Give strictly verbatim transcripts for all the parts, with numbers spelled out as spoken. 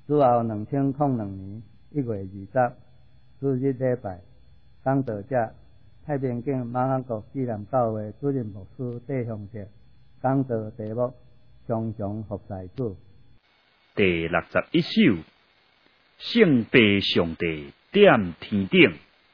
此后两千零二年一月二十，主日礼拜，讲道者太平境马雅国纪念教会主任牧师戴雄哲讲道题目：常常服侍主。 第六十一首，圣父上帝点天顶。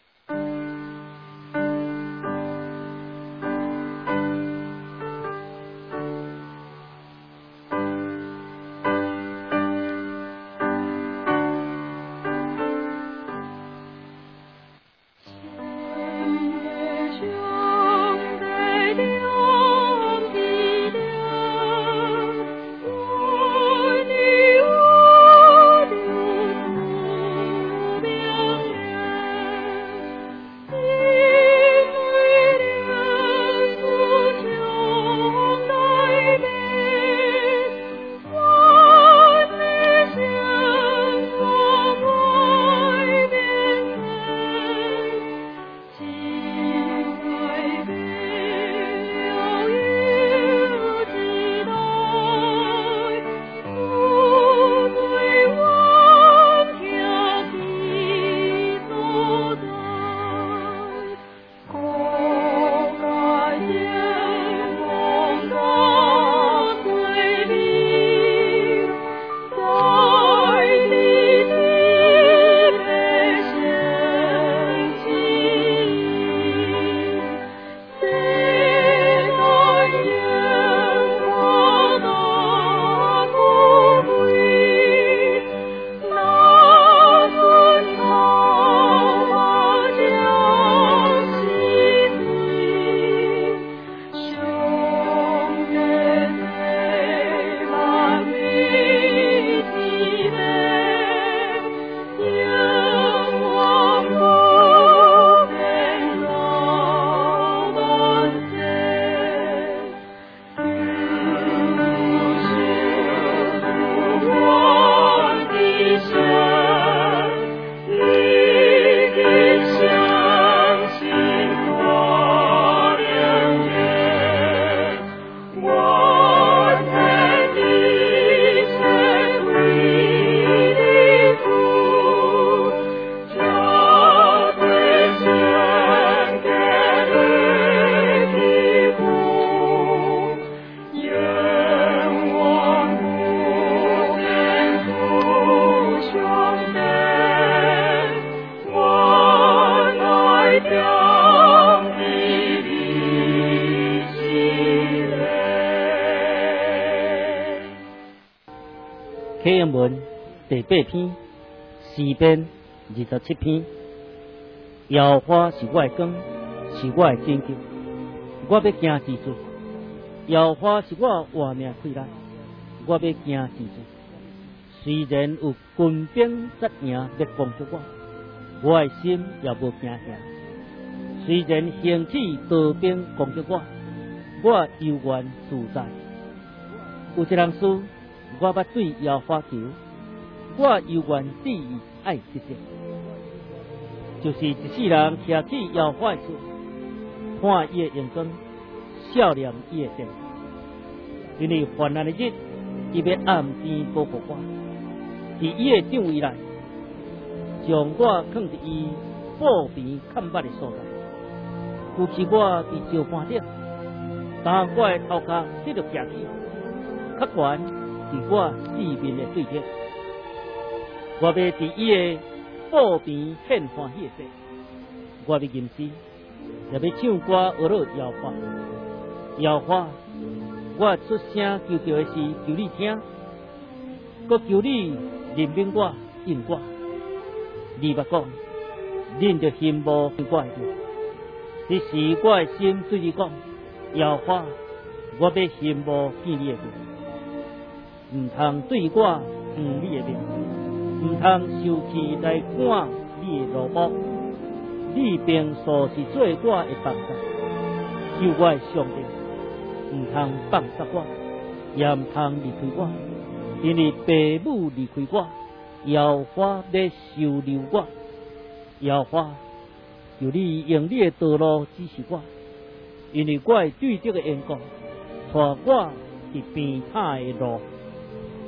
启应文第八篇，诗篇二十七篇。耶和华是我的光，是我的拯救，我要惊之主。耶和华是我活命气力，我要惊之主。虽然有军兵杀营要攻击我，我的心也无惊吓。虽然兴起刀兵攻击我，我犹原自在。有一人说，我捌对耶和华求，我犹原对伊爱直直。就是一世人徛起耶和华的厝，看伊的荣光，笑念伊的殿。因为患难的日，伊要暗边保护我，伫伊的掌位内，将我放伫伊布边看捌的所在，扶起我伫石盘顶，当我的头壳得着徛起，较悬是我致命的对敌。我要伫伊的布边献欢喜的祭，我要吟诗，也要唱歌学乐耶和华。耶和华，我出声求叫的是求你听，搁求你怜悯我、应我。你捌讲，恁着心无我的着，这时我的心对你讲，耶和华，我要心无见你的面，唔通对我黄你的面，唔通受气来赶你的罗幕。你平素是做我的帮助，救我的上帝，唔通放杀我，也唔通离开我，因为父母离开我，耶和华要收留我。耶和华，求你用你的道路指示我，因为我的对得的眼光，带我伫平坦的路。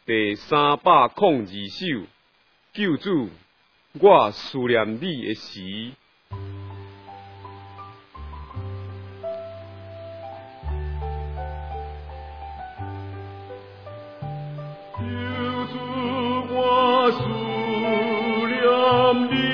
第三百零二首，救主，我思念你的时。救主，我思念你。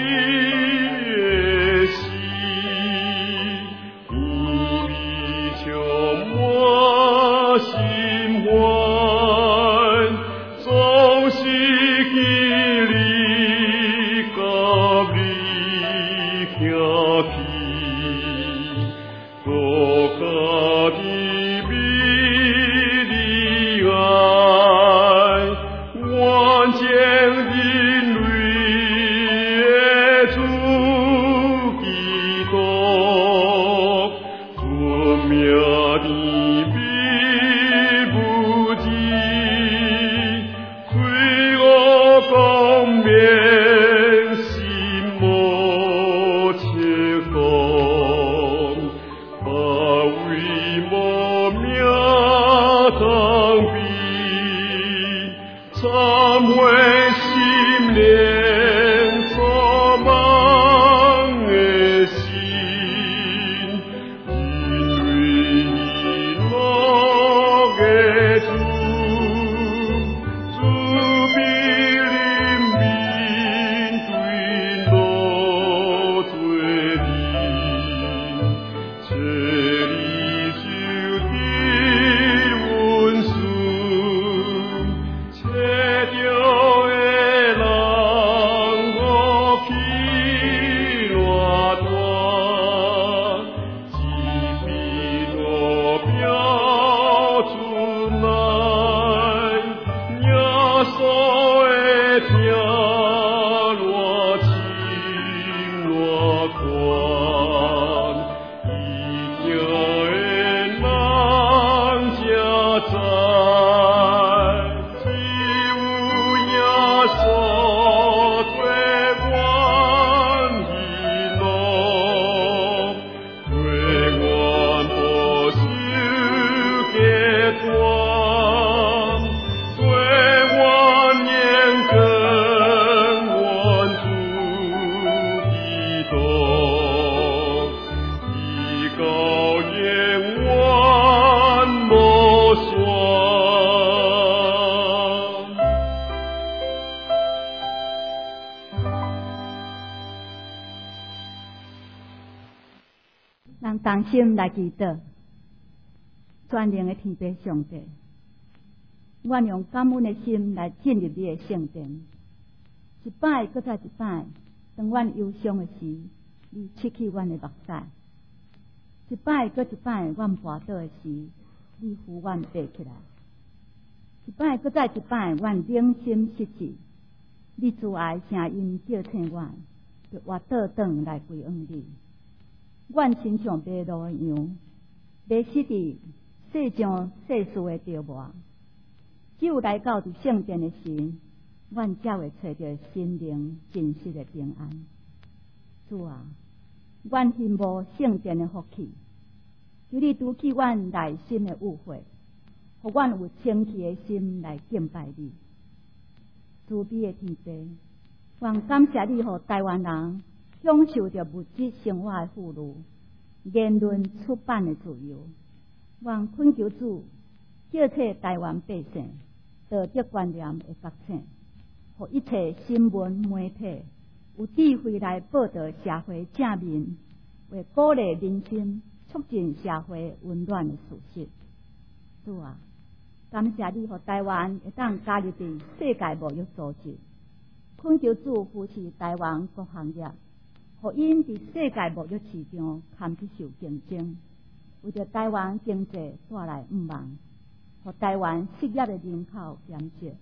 同心来祈祷，全能的天父上帝，我用感恩的心来进入你的圣殿，一摆搁再一摆，当阮忧伤的时，你拭去阮的目屎；一摆搁一摆，阮跋倒的时，你扶阮爬起来；一摆搁再一摆，阮冷心失志，你慈爱声音叫醒阮，就活倒转来归往你。阮亲像迷路的羊，迷失伫世上世事的潮磨，只有来到伫圣殿的时，阮才会找到心灵真实的平安。主啊，阮羡慕圣殿的福气，求你拄起阮内心的误会，互阮有清气的心来敬拜你。慈悲的天父，愿感谢你，互台湾人享受着物质生活的富裕，言论出版的自由。愿恳求主，叫册台湾百姓道德观念的觉醒，互一切新闻媒体有智慧来报道社会正面，为鼓励民心，促进社会温暖的事实。主啊，感谢你，互台湾会当加入伫世界贸易组织，恳求主扶持台湾各行业，互因伫世界贸易市场堪去受竞争，为着台湾经济带来五万，互台湾失业的人口减少。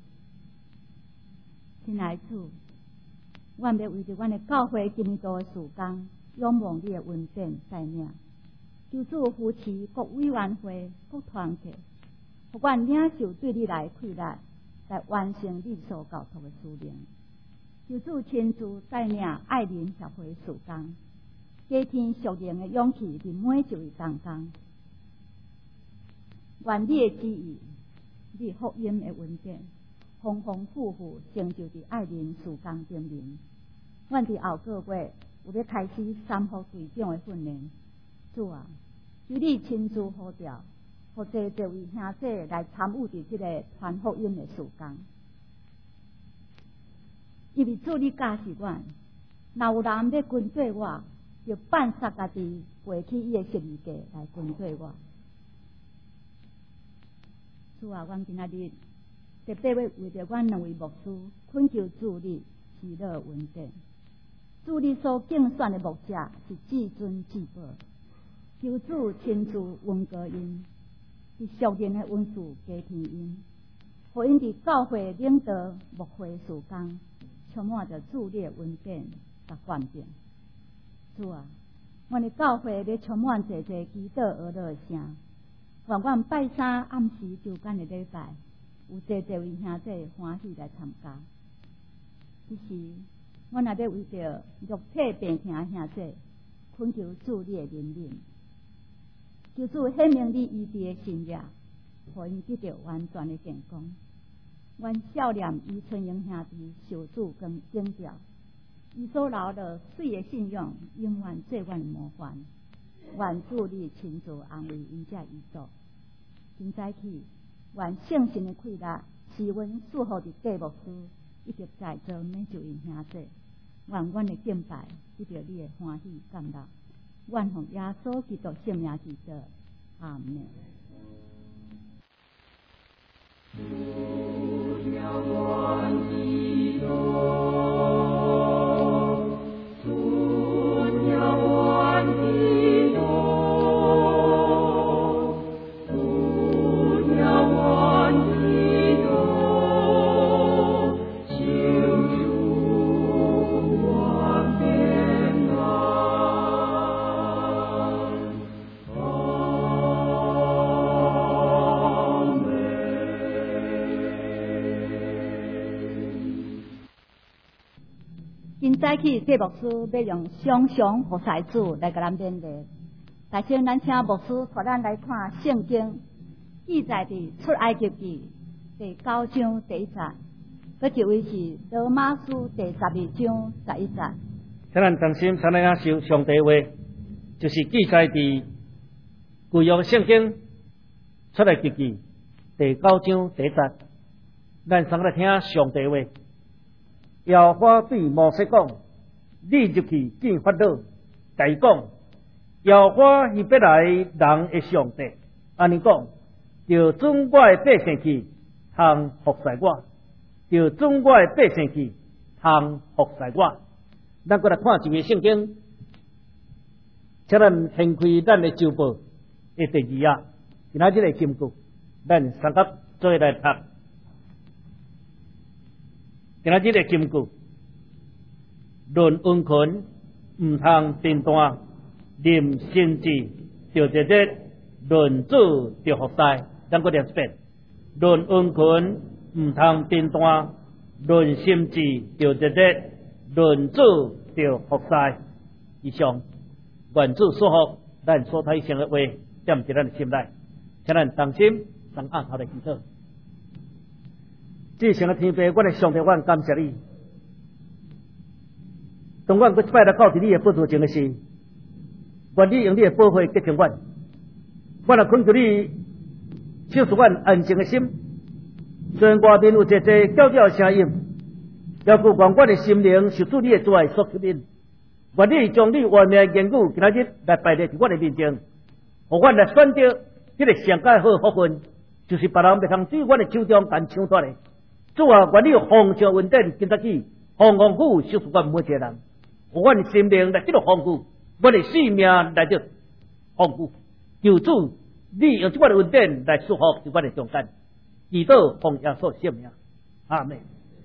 亲爱的主，阮要为着阮的教会今年度的事工，仰望你的恩典带领，求主扶持各委员会、各团体，互阮领受对你来快乐，来完成你所交托的使命。求主亲自带领爱人协会事工，加添属灵的勇气伫每一位同工。愿你的旨意、你福音的恩典， 丰丰富富成就伫爱民事工顶面。阮伫后个月有要开始三副队长的训练。主啊，求你亲自呼召，互这这位兄弟来参与伫即个传福音的事工。因为主你教示阮，若有人要跟对我，就办杀家己，背起伊的十字架来跟对我。主啊，阮今仔日特别要为着阮两位牧师恳求主你喜乐稳定。主你所竞选的牧者是至尊至宝，求主亲自温高因，伫属灵的温度加添因，互因伫教会领导牧会事工，充满着主你的稳定甲环境。主啊，阮的教会咧充满侪侪祈祷而乐的声，愿阮拜三暗时周间的礼拜，有侪侪位兄弟欢喜来参加。即时，阮也要为着肉体病痛兄弟，恳求主你的怜悯，求主显明你医治的心力，互因得到完全的健康。阮少年余春英兄弟受主跟警调，伊所留的水的信仰，永远做阮的模范。愿主你亲自安慰因遮遗族。今早起，愿圣神的快乐是阮祝福的各牧师以及在座每一位兄弟。愿阮的敬拜得到你的欢喜感动。愿奉耶稣基督圣名祈祷，阿门。主要我基督，主要我基督，主要我基督，求主我平安。今早起，这牧师要用双雄和塞主来给咱勉励。但先咱请牧师带咱来看圣经，记载伫出埃及记第九章第一节，佮一位是罗马书第十二章十一节。 请咱同心，请咱啊受上帝话，就是记载伫旧约圣经出埃及记第九章第一节。咱先来听上帝话。耶和华对摩西讲：“你入去见法老，甲伊讲，耶和华是要来人的上帝。安尼讲，就准我的百姓去，通服侍我；就准我的百姓去，通服侍我。”咱过来看一篇圣经，请咱掀开咱的周报的第二页，今仔日的金句，咱三甲做来读。今仔日的金句，论温群唔通颠单，念先知就日日，论主就服侍。咱个念一遍，论温群唔通颠单，论先知就日日，论主就服侍。以上，愿主所福，咱所睇成嘅话，踮伫咱的心内，请咱同心，同压头来祈祷。至诚的天父，阮的上帝，阮感谢你。当阮搁一摆来到伫你的宝座前的时，愿你用你的保护洁净阮。阮也恳求你，赐予阮安静的心。虽然外面有一个叫叫的声音，要求愿阮的心灵受主你的主爱所吸引。愿你将你外面的言语今仔日来摆列伫阮的面前，互阮来选择迄个上佳好福分，就是别人袂通对阮的手中干抢夺的。主啊，愿你丰盛稳定，今早起丰丰富富，收拾阮每一个人，互阮的心灵来得到丰富，阮的性命来得丰富。求主，你用这款的稳定来束缚伫阮的中间，祈祷奉耶稣圣名，阿门。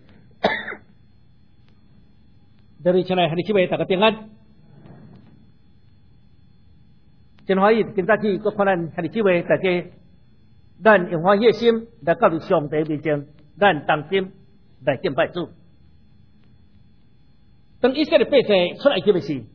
这里请来兄弟姊妹大家平安，真欢喜今早起，佮看咱兄弟姊妹大家，咱用欢喜的心来到伫上帝面前。咱同心来敬拜主。当以色列百姓出埃及的时，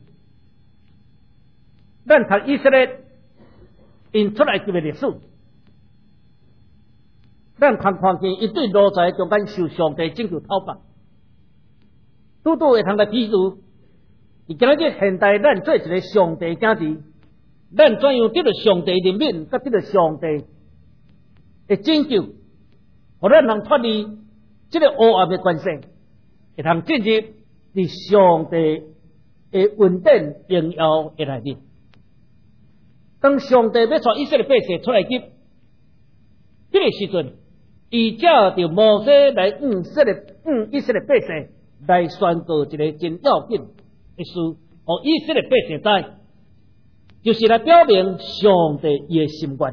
咱读以色列因出埃及的历史， 咱通看见一对路在中间受上帝拯救讨伐，拄拄会通来比喻。而今日现代咱做一个上帝子弟，咱怎样得到上帝怜悯，甲得到上帝的拯救，互咱能脱离这个黑暗的关系，会通进入伫上帝的稳定荣耀的内面。当上帝要带以色列百姓出来埃及，这个时阵，伊借着摩西来向以色列向以色列百姓来宣告一个真要紧的事，互以色列百姓知，就是来表明上帝伊的心愿。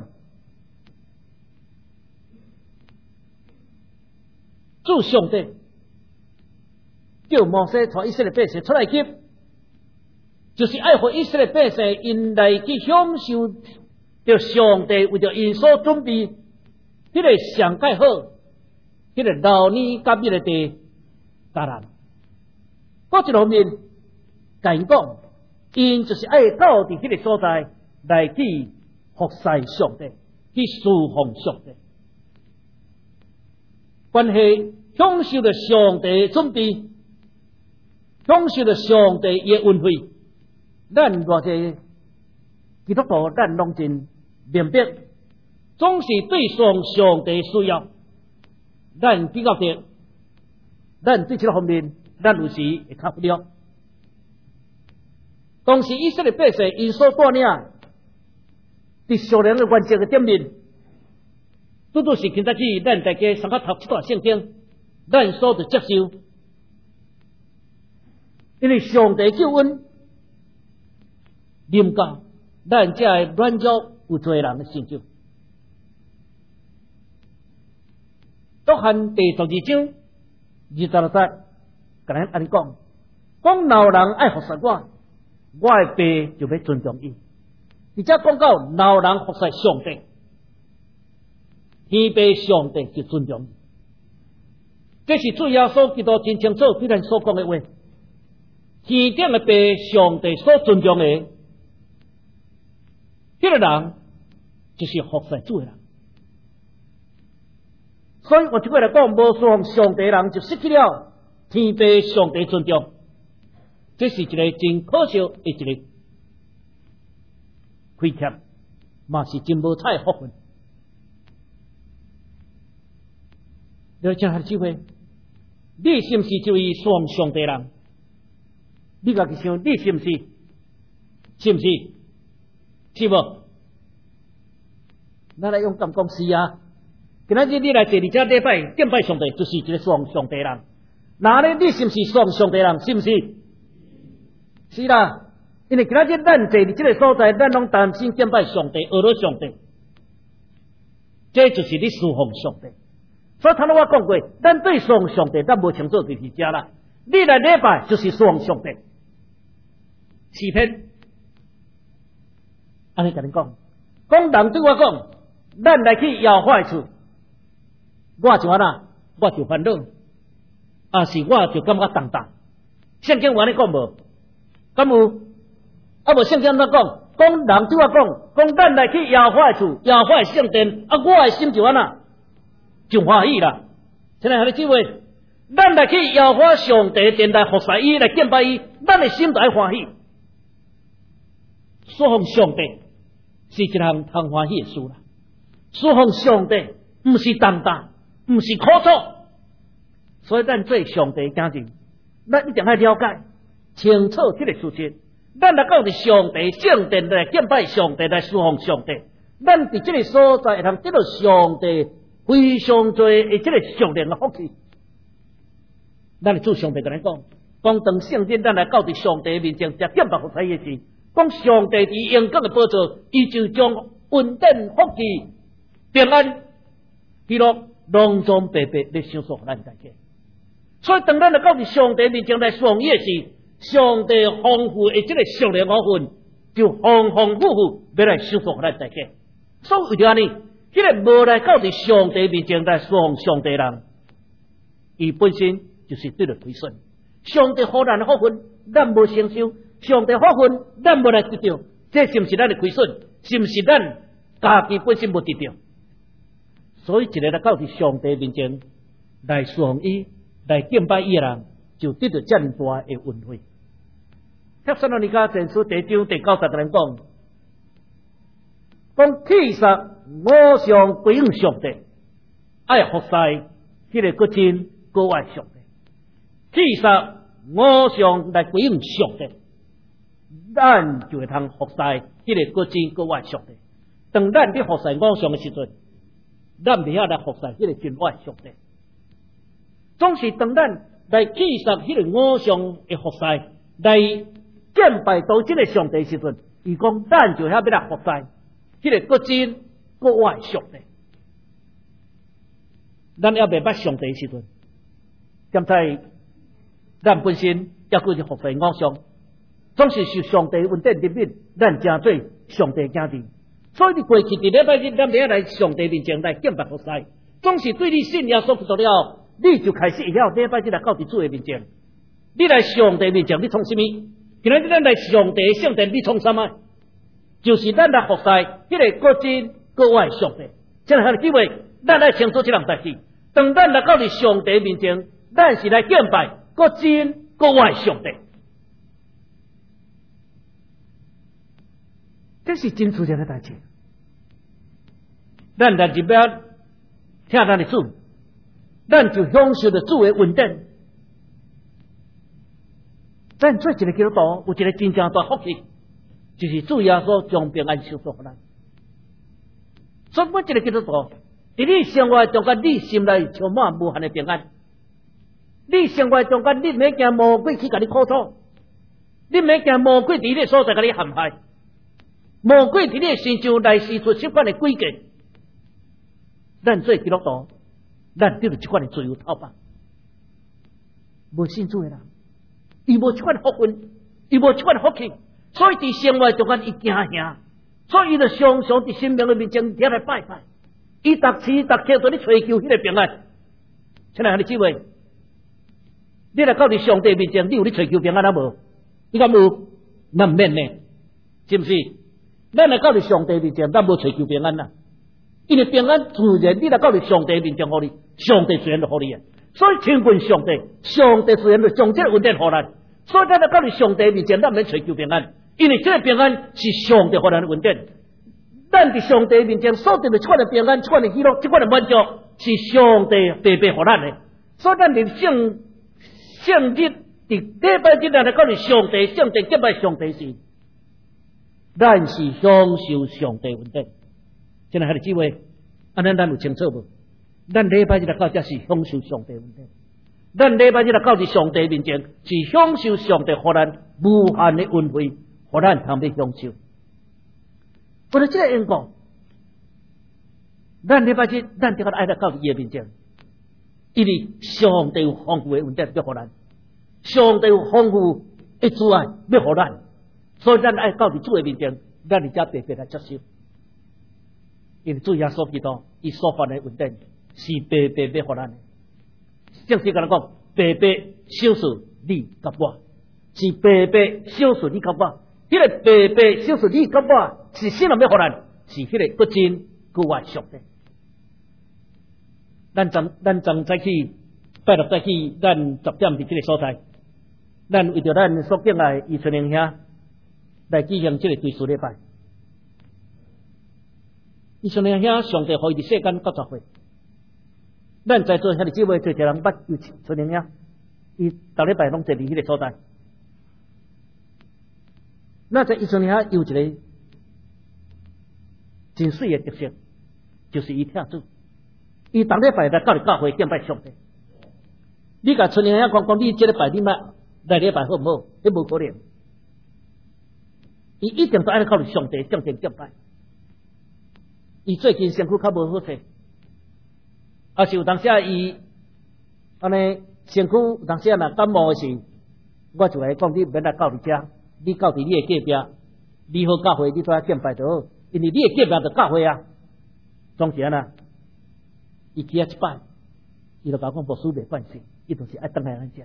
主上帝叫摩西带以色列百姓出来埃及，就是爱互以色列百姓因来去享受着上帝为着因所准备迄个上盖好、迄个老年甲密的地迦南。搁一方面，甲因讲，因就是爱到伫迄个所在来去服侍上帝，去侍奉上帝。关系享受着上帝的准备，享受着上帝的恩惠。咱偌济基督徒，咱拢真明白，总是对上上帝需要，咱比较着，咱对这个方面，咱有时会较不了。当时以色列百姓因所带领伫属灵的原则的点面，拄拄是今早起咱大家上课读这段圣经，咱所得接受，因为上帝救恩临到，咱才会满足有侪人的成就。约翰第十二章二十六节，甲咱安尼讲，讲老人爱服侍我，我的爸就要尊重伊。而且讲到老人服侍上帝，天父上帝就尊重伊。这是主耶稣基督真清楚对咱所讲的话。天顶的爸上帝所尊重的，迄、那个人就是服侍主的人。所以我这个来讲，无顺上帝的人就失去了天父上帝尊重，这是一个真可笑的一个亏欠，嘛是真无彩的福分。你讲下机会，你是不是就以顺上帝人？你家己想，你是不是？是不是？是无？咱来用咁讲是啊。今仔日你来第二只礼拜敬拜上帝，就是一个顺上帝人。那呢，你是不是顺上帝人？是不是？是啦。因为今仔日咱坐伫这个所在，咱拢担心敬拜上帝，学了上帝，这就是你侍奉上帝。所以头先我讲过，咱对侍奉上帝，咱无清楚就是这啦。你来礼拜就是侍奉上帝，视频，安尼甲你讲，讲人对我讲，咱来去摇坏处，我就安那，我就烦恼，啊是我就感觉重重。圣经有安尼讲无？敢有？啊无圣经怎讲？讲人对我讲，讲咱来去摇坏处，摇坏圣殿，啊我的心就安那，就欢喜啦。现在还咧机会。咱来去摇花上帝殿来服侍伊，来敬拜伊，咱的心就爱欢喜。侍奉上帝是一项通欢喜的事啦。侍奉上帝不是重担，不是苦楚，所以咱做上帝家人，咱一定要了解清楚这个事情。咱来到伫上帝圣殿来敬拜上帝，来侍奉上帝，咱伫这个所在会通得到上帝非常多的这个属灵的福气。咱来做上帝跟咱讲，讲当圣殿，咱来到伫上帝面前，食敬拜服侍的时，讲上帝伫阳光的宝座，伊就将稳定、福气、平安、喜乐、隆重白白来享受咱大家。所以当咱来到伫上帝面前来侍奉伊的时，上帝丰富的这个属灵福分，就丰丰富富要来享受咱大家。所以为着安尼，迄、那个无来到伫上帝面前来侍奉上帝人，伊本身就是对着亏损。上帝互咱的福分，咱无承受；上帝福分，咱无来得到。这是不是咱的亏损？是不是咱家己本身无得到？ 所以一个来到伫上帝面前来侍奉伊、来敬拜伊的人，就得到遮尔大的恩惠。帖撒罗尼迦前书第一章第九十个人讲，讲其实我想归应上帝，爱服侍迄个个真个爱上帝。其实我想来归应上帝，咱就会通服侍迄个个真个爱上帝。当咱伫服侍偶像的时阵，咱袂晓来服侍迄个真爱上帝。总是当咱来弃杀迄个偶像的服侍，来敬拜到即个上帝时阵，伊讲咱就晓要来服侍迄个个真个爱上帝。咱要袂捌上帝时阵，兼在咱本身也过去服侍偶像，总是受上帝恩典怜悯，咱真做上帝子弟。所以你过去伫礼拜日，咱袂晓来上帝面前来敬拜服侍，总是对你信耶稣基督了，你就开始会晓礼拜日来到伫主的面前。你来上帝面前，你创什么？今仔日咱来上帝圣殿，你创什么？就是咱来服侍迄个个真个爱上帝。这样的机会，咱来清楚这样代志。当咱来到伫上帝面前，咱是来敬拜个真个爱上帝。这是真自然的代志。咱若入要听咱的主，咱就享受着主的恩典。咱做一个基督徒，有一个真正大福气，就是主耶稣将平安赐福给咱。所以每一个基督徒，伫你生活中间，你心内充满无限的平安。你生活中间，你免惊魔鬼去甲你苦楚，你免惊魔鬼伫你所在甲你陷害。魔鬼伫你的身上来施出这款的诡计，咱做基督徒，咱得到这款的自由透白。无信主的人，伊无这款的福分，伊无这款的福气，所以伫生活中间伊惊吓，所以伊就常常伫神明的面前伫来拜拜，伊逐时逐刻都咧追求迄个平安。亲爱的姊妹，你来到伫上帝面前，你有咧追求平安啊无？你讲无？那免呢？是不是？咱来到伫上帝面前，咱无追求平安啦，因为平安自然你来到伫上帝面前，互你，上帝自然就互你啊。所以亲近上帝，上帝自然就将这个恩典互咱。所以咱来到伫上帝面前，咱免追求平安，因为这个平安是上帝互咱的恩典。咱伫上帝面前所得的这款的平安、这款的喜乐、这款的满足，是上帝白白互咱的。所以咱伫圣圣日伫礼拜日来到伫上帝圣殿敬拜上帝时，咱是享受上帝恩典。现在还有几位，安尼咱有清楚无？咱礼拜日来到这是享受上帝恩典，咱礼拜日来到伫上帝面前是享受上帝互咱无限的恩惠，互咱通要享受。为了这个缘故，咱礼拜日咱就要爱来到伊的面前，因为上帝有丰富的恩典要互咱，上帝有丰富的主爱要互咱。所以咱爱到伫主的面前，咱而家白白来接受，因为主耶稣基督伊所发的恩典是白白要互咱的。正式甲咱讲，白白小事你甲我，是白白小事你甲我。迄、那个白白小事你甲我，是谁人要互咱？是迄个个真个爱上帝。咱昨咱昨早起拜六早起，咱十点伫这个所在，咱为着咱所敬爱伊春英兄。来举行这个追思礼拜，伊上年兄上帝互伊伫世间九十岁，咱在座遐个姊妹做一人捌有春年兄，伊逐礼拜拢坐伫迄个所在。那在伊春年兄有一个真水的特色，就是伊听主，伊逐礼拜来到伫教会敬拜上帝。你甲春年兄讲讲，你这礼拜你捌来礼拜好唔好？迄无可能。伊一定都爱靠上帝圣殿敬拜。伊最近身躯较无好势，啊是有当时伊安尼身躯有当时若感冒的时，我就来讲你免来到伫遮，你到伫你的隔壁，你好教会你都要敬拜就好，因为你的隔壁就教会啊。总是安那，伊去啊一摆，伊就甲我讲无输袂惯势，伊就是爱等来咱遮。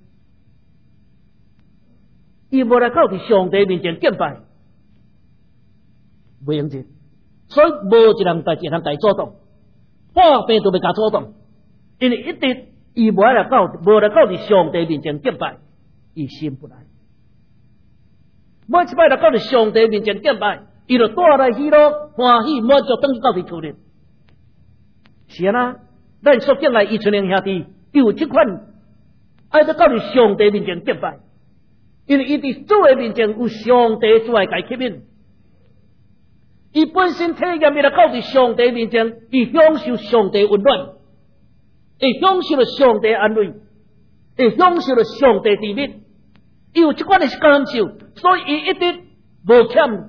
伊无来到伫上帝面前敬拜，袂用钱，所以无一人代志通家主动。 半病都袂甲主动，因为一直伊无来到，无来到伫上帝面前敬拜，伊心不来。每一摆来到伫上帝面前敬拜，伊就带来喜乐、欢喜、满足，等于到伫厝里。是啊，咱所敬来伊村的兄弟，有这款爱得到伫上帝面前敬拜，因为伊伫主的面前有上帝主来甲伊吸引。伊本身体验伊来到伫上帝面前，伊享受上帝温暖，会享受了上帝安慰，会享受了上帝甜蜜。伊有这款的感受，所以伊一直无欠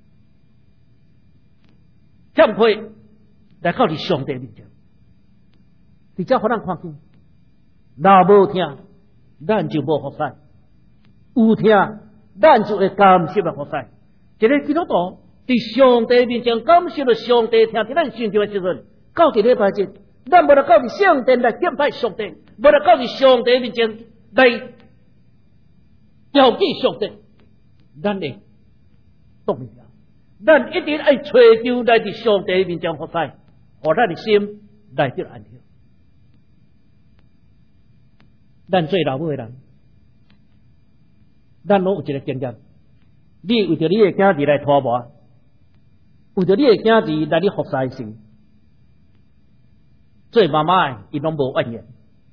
欠亏来到伫上帝面前。伫遮互咱看见，若无听，咱就无福彩；有听，咱就会感受了福彩。一个基督徒伫上帝面前感受了上帝听伫咱心中的时阵，到伫礼拜日，咱无来到伫圣殿来敬拜上帝，无来到伫上帝面前来标记上帝，咱会动力啊！咱一定爱找求来伫上帝面前福彩，互咱的心来得安息。咱做老母的人，咱拢有一个经验，你为着你的囝儿来拖磨，为着你的囝儿来你服侍时，做妈妈的伊拢无怨言，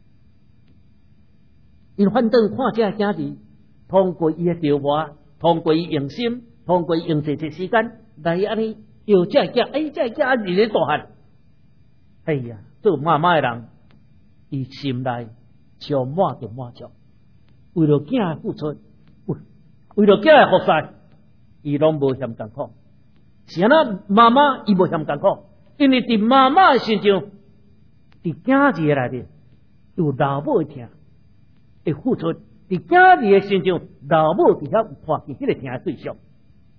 因反正看这囝儿通过伊的调磨，通过伊用心，通过伊用这些时间来安尼有这囝，哎，这囝儿咧大汉，哎呀，做妈妈的人，伊心内充满着满足，为了囝的付出，为为了囝的服侍，伊拢无嫌艰苦。是安那妈妈伊无嫌艰苦，因为伫妈妈的身上，伫囝儿的内面有老母的疼，会付出；伫囝儿的身上，老母伫遐有看见迄个疼的对象。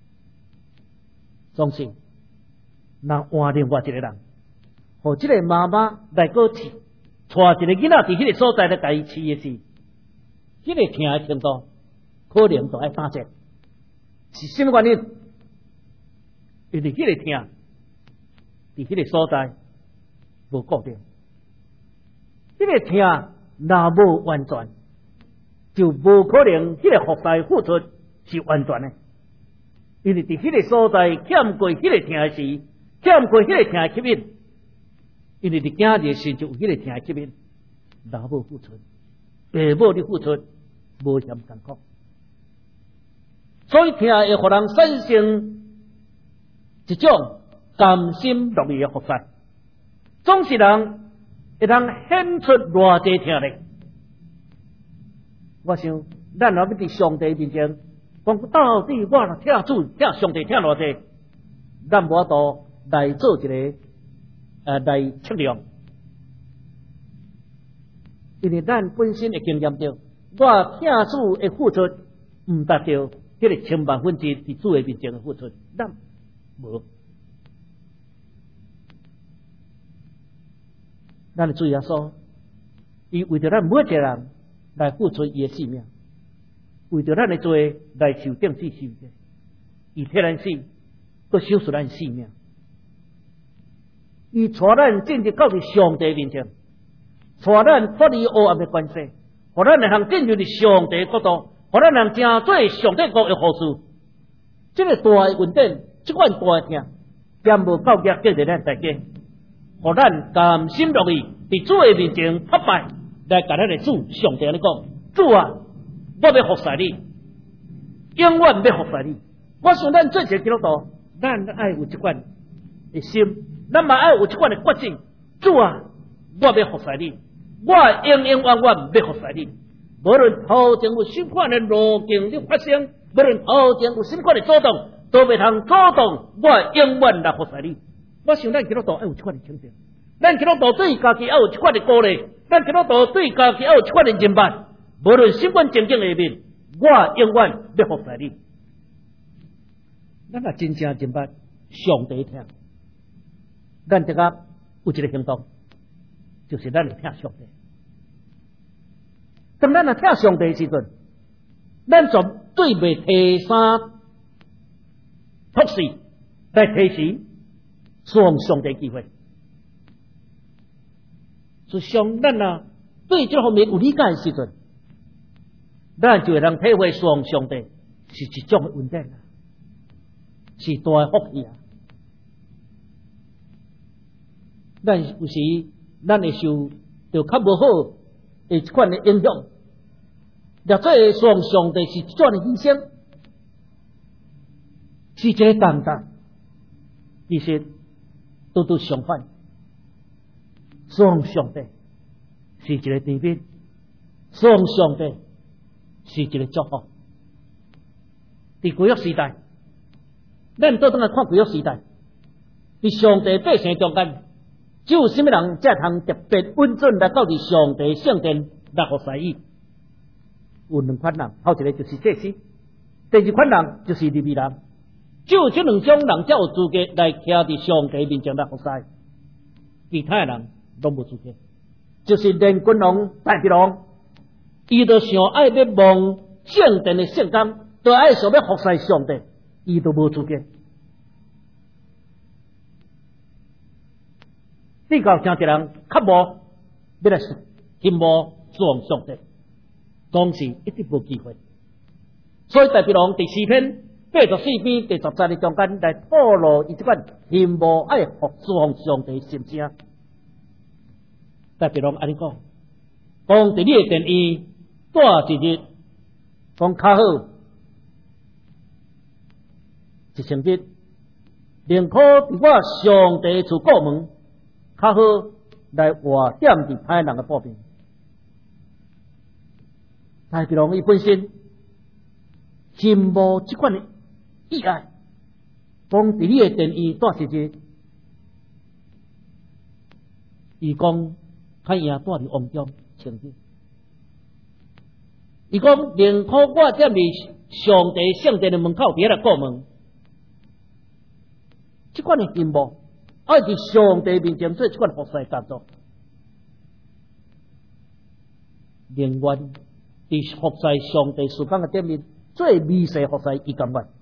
总是，若换另外一个人，互即个妈妈来过饲。带一个囡仔伫迄个所在咧，家己饲的时，迄个疼的程度可能就爱打折。是什么原因？因为迄个疼伫迄个所在无固定，迄个疼若无完全，就无可能迄个服侍付出是完全的。因为伫迄个所在欠过迄个疼的时，欠过迄个疼的吸引。因为你囝儿身就有迄个疼的吸引，老母付出，爸母你付出，无嫌艰苦，所以疼会互人产生一种甘心乐意的福祉。总是人会通显出偌济疼力。我想，咱若要伫上帝面前，讲到底我若疼主、疼上帝、疼偌济，咱无法度来做一个。呃，来测量，因为咱本身会经验到，我听主的付出唔达到迄个千万分之伫主的面前的付出，咱无。咱注意下说，伊为着咱每一个人来付出伊的性命，为着咱的罪来受定罪受的，伊替咱死，佮收拾咱性命。伊带咱进入到伫上帝面前，带咱脱离黑暗的关系，互咱会通进入伫上帝国度，互咱能成做上帝国的护士。这个大的稳定，这款大的听，兼无够格叫着咱大家，互咱甘心乐意伫主的面前叩拜，来甲咱的主上帝安尼讲：主啊，我要服侍你，永远要服侍你。我想咱做一个基督徒，咱爱有这款的心。咱嘛爱有这款的决心，主啊，我要服侍你，我永永远远要服侍你。无论头前有什么款的路径的发生，无论头前有什么款的阻挡，都袂通阻挡我永远来服侍你。我想咱基督徒爱有这款的情形，咱基督徒对家己爱有这款的鼓励，咱基督徒对家己爱有这款的认办。无论什么款情境下面，我永远要服侍你。咱若真正认办上帝听。咱这个有一个行动，就是咱来听上帝。当咱来听上帝的时阵，咱绝对袂提三托四来提示送上帝机会。 实际上，咱啊对这方面有理解的时阵，咱就会能体会上上帝是一种的稳定啊，是大的福气啊。咱有时咱会受着较无好的一款的影响，若做上上帝是一种的牺牲，是一个重担，其实都都相反。上上帝是一个甜蜜，上上帝是一个祝福。伫旧约时代，咱倒转来看旧约时代，伫上帝百姓中间，只有什么人才通特别稳准来到伫上帝圣殿来服侍伊？有两款人，头一个就是祭司，第二款人就是利未人。只有这两种人才有资格来徛伫上帝面前来服侍，其他的人拢无资格。就是连君王大鼻王，伊都想爱要望圣殿的圣工，都爱想要服侍上帝，伊都无资格。你到听一人较无要来羡慕上上帝，当时一直无机会。所以大鼻王第四篇八十四篇第十节的中间来透露伊这款羡慕爱服上上帝心声。大鼻王安尼讲，讲伫你的殿院住一日，讲较好一千日，宁可伫我上帝厝过门，较好来活踮伫歹人的步边。大鼻王伊本身羡慕这款的意爱，讲伫你的殿院住一日，伊讲较赢住伫王中千日。伊讲宁可我踮伫上帝圣殿的门口伫遐来过门，这款的羡慕爱伫上帝面前做这款服侍工作，宁愿伫服侍上帝所讲的顶面做微细服侍，伊甘愿。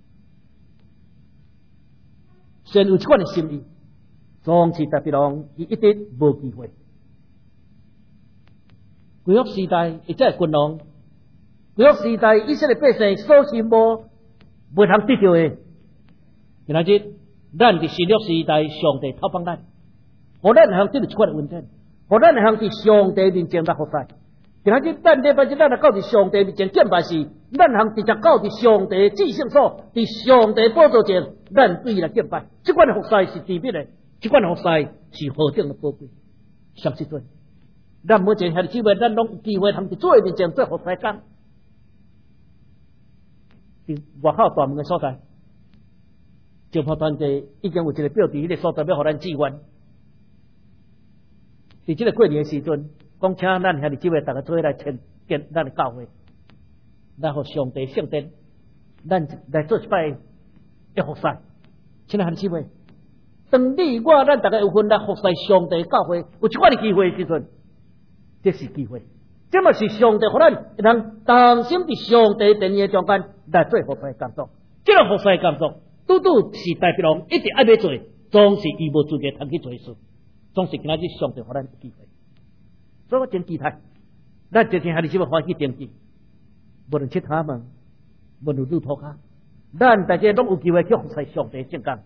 先有这款的心意，总是大鼻王伊一直无机会。旧约时代或者君王，旧约时代以色列百姓所羡慕袂通得到的，今仔日咱伫新约时代，上帝透帮咱，互咱通得到这款的稳定，互咱通伫上帝面前来服侍。今仔日咱礼拜日咱来到伫上帝面前敬拜时，咱通直接到伫上帝至圣所，伫上帝宝座前，咱对伊来敬拜。这款的服侍是甜蜜的，这款的服侍是何等的宝贵。上时阵，咱每一个兄弟姊妹，咱拢有机会通伫主的面前做服侍工。伫外口大门的所在，政府团体已经有一个表伫迄个所在，要互咱志愿。伫这个过年的时阵，讲请咱兄弟姊妹大家做伙来参建咱的教会，来互上帝圣殿，咱来做一摆的服侍。亲爱兄弟姊妹，当你我咱大家有份来服侍上帝教会，有一款的机会的时阵，这是机会。这么是上帝互咱会通当心伫上帝殿的中间来做服侍工作。这个服侍工作，拄拄是大鼻王一直爱要做，总是伊无资格通去做事，总是今仔日上帝互咱有机会。所以我真期待，咱这天还是希望欢喜登记，无论去他们，无论路途卡，咱大家拢有机会去服侍上帝圣工。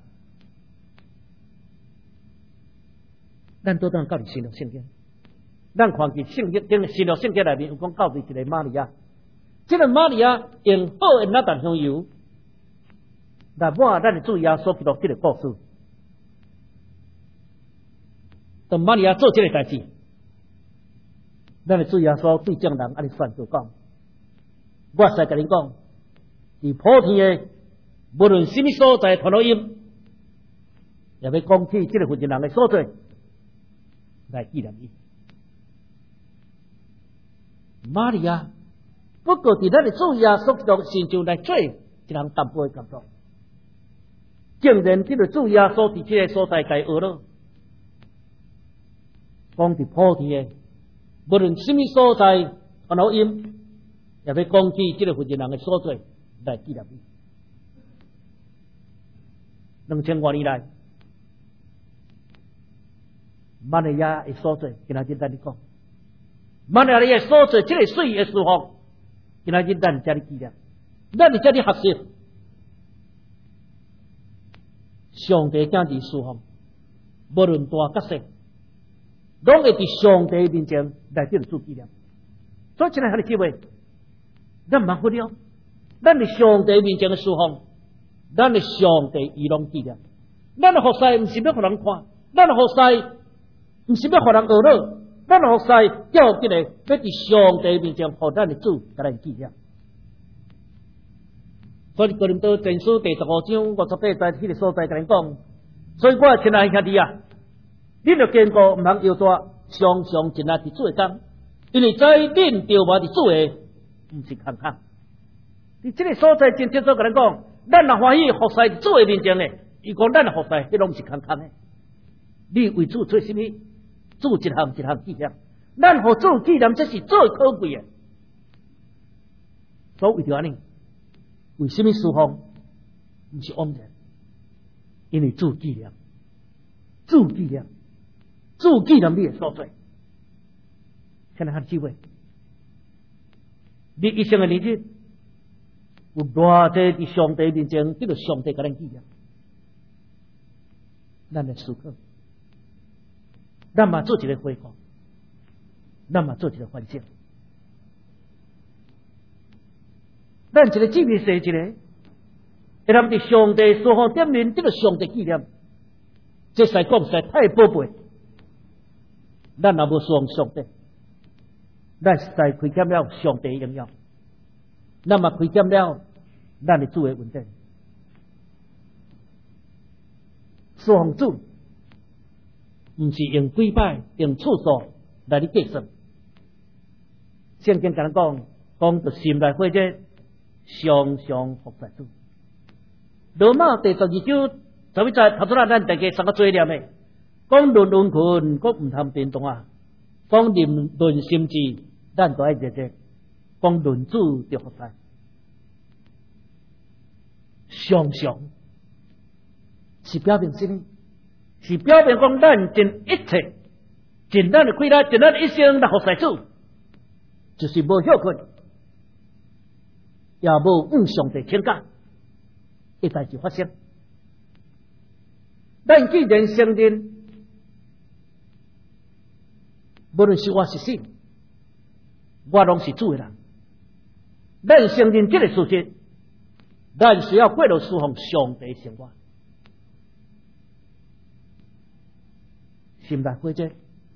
咱都当到底新约圣经，咱看见圣经顶新约圣经内面有讲到底一个玛利亚，这个玛利亚用好的那啖香油来抹咱的主耶稣基督这个故事。当玛利亚做这个代志，咱的主耶稣对众人安尼宣告讲：我使甲恁讲，伫普天的无论什么所在传福音，也要讲起这个负责人的所在来纪念伊。玛利亚不过伫咱的主耶稣基督身上来做一项淡薄的工作，竟然这个主耶稣伫这个所在该学了，讲伫普天的无论什么所在传福音，也要讲起这个负责人的所在来纪念伊。两千多年来， 曼尼亚的所在，今仔日咱你讲，曼尼亚的所在，这个水的舒服，今仔日咱遮里纪念，咱伫遮里学习，上帝讲伫舒服，无论大甲小，拢会伫上帝面前来这做纪念。所以今日喺你智慧，咱唔忽略，咱伫上帝面前嘅舒服，咱伫上帝伊拢纪念。咱嘅服侍唔是要互人看，咱嘅服侍唔是要互人学乐，咱嘅服侍要紧嘅要伫上帝面前，互咱嘅主甲咱纪念。所以哥林多前书第十五章五十八节迄个所在甲咱讲，所以我亲爱兄弟啊，你著坚固，唔通摇大，常常尽力伫主嘅工，因为在恁着活伫主嘅，唔是空空。伫即个所在真清楚甲咱讲，咱若欢喜服侍伫主嘅面前咧。伊讲咱的服侍，迄拢是空空的。你为主做什么？主一项一项纪念，咱互主纪念，这是最可贵的。所以为着安尼，为什么释放？不是枉然，因为主纪念，主纪念，主纪念你的所在。现在看机会，你一生的日子，有偌济伫上帝面前，这个上帝甲咱纪念。咱来思考，咱嘛做一个回顾，咱嘛做一个反省。咱一个纪念是一个，会让伫上帝所好点名，这个上帝纪念，这实讲实在太宝贝。咱若无侍上帝，咱实在亏欠了上帝的荣耀，咱嘛亏欠了咱的主的稳定。侍奉主，唔是用几摆、用次数来去计算。圣经甲咱讲，讲着心来或者常常服侍主。罗马第十二章十一节，头先咱大家三个做念的，讲论恩群，讲唔通变动啊；讲论论心志，咱都爱热热；讲论主就服侍，常常。是表明什么？是表明讲咱尽一切，尽咱的亏力，尽咱的一生来服侍主，就是无休困，也无向上帝请假，一代志发生。咱既然承认，无论是我是谁，我拢是主的人。咱承认这个事实，咱需要过落侍奉上帝生活。心内或者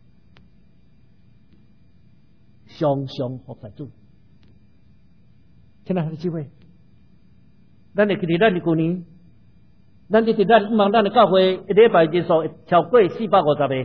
常常服侍主，亲爱的姊妹，咱会记得咱的旧年，咱记得咱毋茫咱的教会一礼拜人数会超过四百五十个，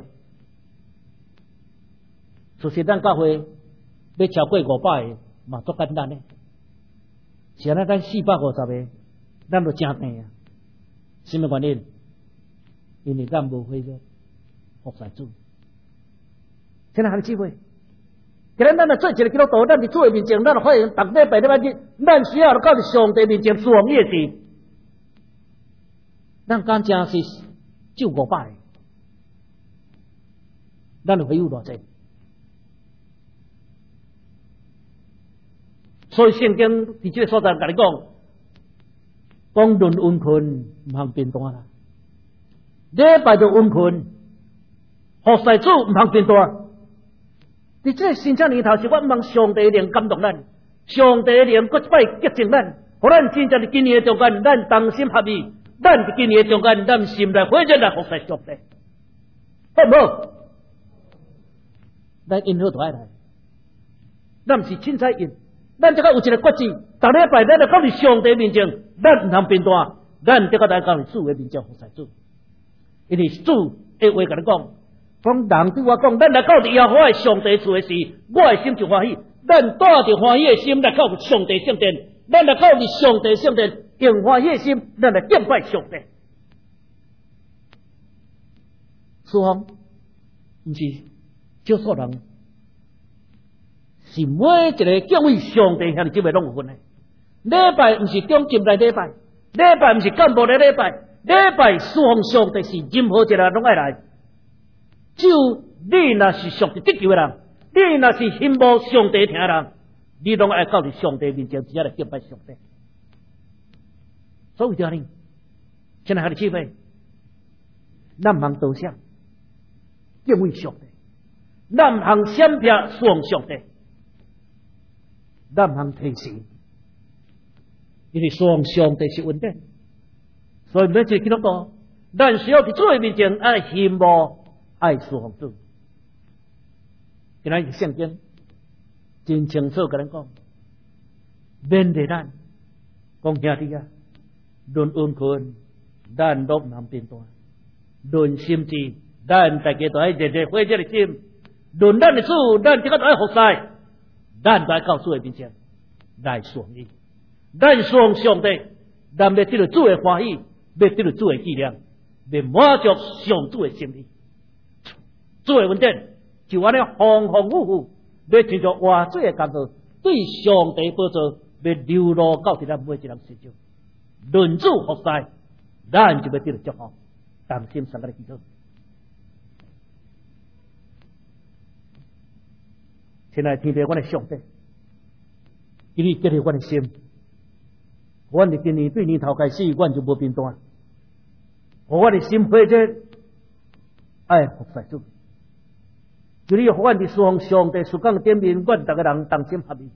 事实咱教会要超过五百个嘛足简单的，是安尼咱四百五十个，咱就真平啊！什么原因？因为咱无会个。服侍主，亲爱的姊妹，既然咱来做一个基督徒，咱伫主的面前，咱就欢迎逐礼拜礼拜日，咱需要到伫上帝面前侍奉伊的事，咱敢真是就五百个，咱就会有偌济。所以圣经伫这个所在甲你讲，讲论恩群唔通变大啦，礼拜就恩群。服侍主唔通变大，伫这新正年头是我毋通上帝灵感动咱，上帝灵佫一摆洁净咱，互咱真正伫今年的中间，咱同心合意，咱伫今年的中间，咱心内火热来服侍上帝，好唔好？咱因好就爱来，咱毋是凊彩因，咱即个有一个决志，逐礼拜咱就到伫上帝面前，咱毋通变大，咱即个来到伫主的面前服侍主，因为主的话甲你讲。讲人对我讲，咱来到伫耶和华上帝厝的时，我的心就欢喜。咱带着欢喜的心来到上帝圣殿，咱来到伫上帝圣殿，用欢喜的心，咱来敬拜上帝。侍奉毋是少数人，是每一个敬畏上帝兄弟姊妹拢有份的。礼拜毋是中进来礼拜，礼拜毋是干部的礼拜，礼拜侍奉上帝是任何一个人拢爱来。 只有你若是上帝得救的人，你若是信慕上帝听的人，你拢爱到伫上帝面前只来敬拜上帝。所以叫你，现在还的机会，咱通多想敬畏上帝，咱通闪避双上帝，咱通提醒，因为双上帝是稳定，所以每一个基督徒，咱需要伫主的面前爱信慕。爱侍奉主，今仔日圣经真清楚甲咱讲，免得咱讲兄弟啊，论恩困，咱都唔通变大；论心志，咱大家都爱热热火热的心；论咱的主，咱即刻都爱服侍，咱都爱到主的面前来顺伊。咱双上帝，咱要得到主的欢喜，要得到主的纪念，要满足上主的心意。主的稳定，就安尼风风雨雨，要亲像活水的甘露，对上帝宝座要流露到伫咱每一人身上。论主服侍，咱就要得到祝福。同心三个的祈祷，亲爱的天父，我的上帝，今日激励我的心，我的今年对年头开始，我就无变单，我的心火热爱服侍主。就你互阮伫侍奉上帝所讲的点面，阮逐个人同心合意，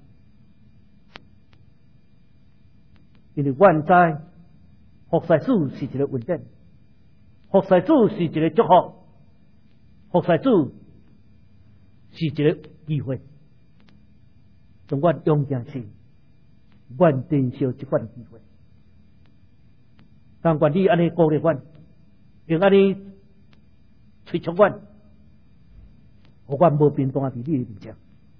因为阮知服侍主是一个稳定，服侍主是一个祝福，服侍主是一个机会。从阮用件事，阮珍惜这款机会。但愿你安尼鼓励阮，用安尼催促阮。我阮无变动伫你的面前，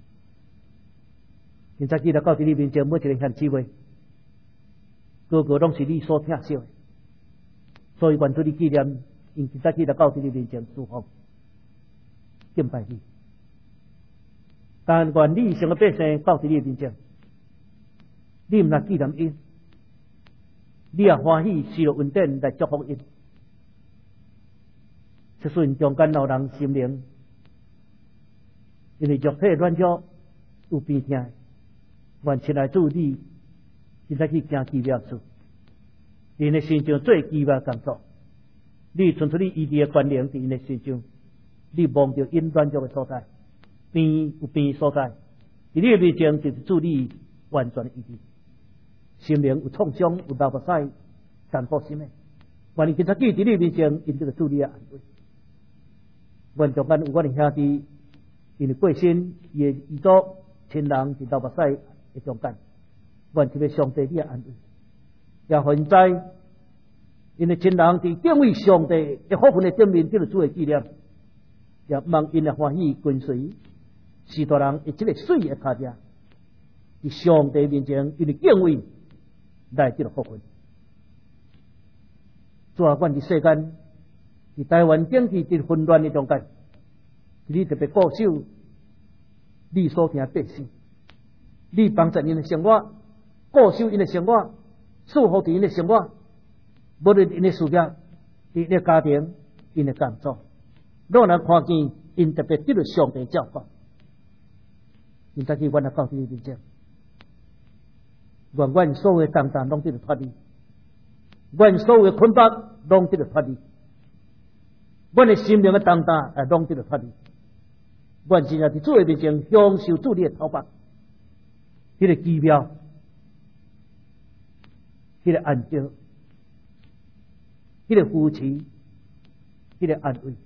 现在记得到伫你面前，每一个限机会，个个拢是你所疼惜的，所以愿做你纪念，因现在记得到伫你面前祝福、敬拜你。但愿你成个百姓到伫你面前，你毋若纪念因，你也欢喜喜乐稳定来祝福因，这顺中间老人心灵。因为肉体软弱有变痛，愿亲来主你，现在去行奇妙事，因的心上做奇妙工作。你存出你医治的权能，伫因的心上，你望着因软弱的所在，边有边所在，伫你的面前就是主你完全的医治。心灵有创伤，有流目屎，但保心的，愿你今仔日伫你面前，因这个主你的安慰。愿中间有我的兄弟。因为过身，伊的遗嘱亲人是流目屎的中间，愿这个上帝你的安慰，也现在因为亲人伫敬畏上帝一部分的正面，得到主的纪念，也望因的欢喜跟随，使大人以这个水的脚者，伫上帝面前因为敬畏来这个部分。主啊，愿伫世间，伫台湾经济伫混乱的中间。你特别固守你所听百姓，你帮助因的生活，固守因的生活，守护因的生活，无论因的事业、因的家庭、因的工作，让人看见因特别得到上帝照顾。现在去阮来到你面前，愿阮所有的重担拢得到脱离，阮所有的捆绑拢得到脱离，阮的心灵的重担也拢得到脱离。愿真正伫主的面前享受主你的头发，迄个奇妙，迄个安静，迄个扶持，迄个安慰。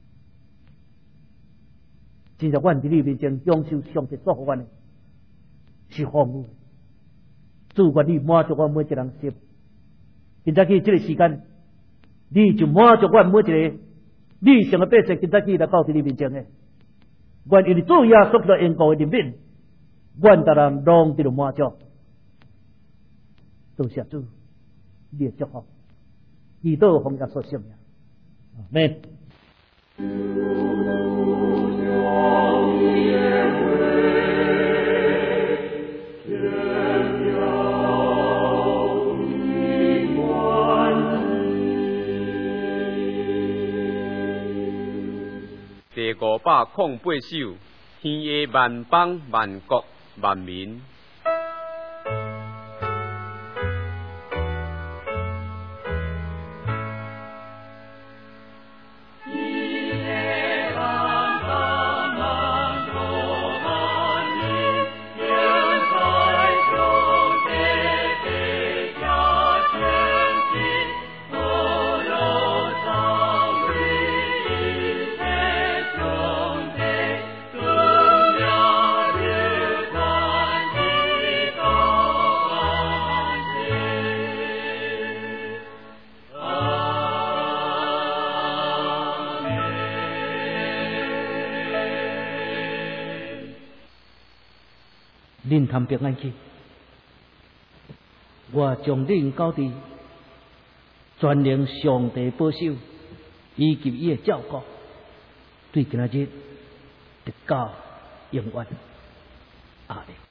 真正愿伫你面前享受上帝所给阮的，是丰富。主愿你满足我每一个人心。现在去这个时间，你就满足阮每一个，你成个百姓，现在去来到伫你面前的。愿因为主耶稣基督因果的怜悯，愿大人拢得到满足。多谢主，你的祝福，祈祷奉耶稣圣名，阿门。 百空八首，天下万邦万国万民。 恁通平安去，我将恁交伫全能上帝保守，以及伊的照顾，对今仔日直到永远。阿们。